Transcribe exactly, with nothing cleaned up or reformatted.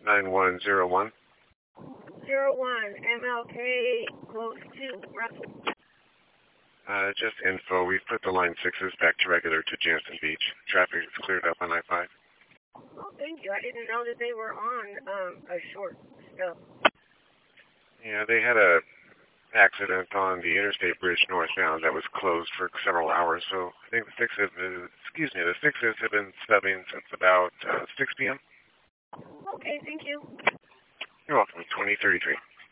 nine one zero one. Zero one, M L K, close to Russell. Uh, just info. We've put the line sixes back to regular to Jansen Beach. Traffic is cleared up on I five. Oh, thank you. I didn't know that they were on um, a short still. Yeah, they had a accident on the interstate bridge northbound that was closed for several hours. So I think the sixes, excuse me, the sixes have been stubbing since about uh, six p m Okay, thank you. You're welcome. twenty thirty-three.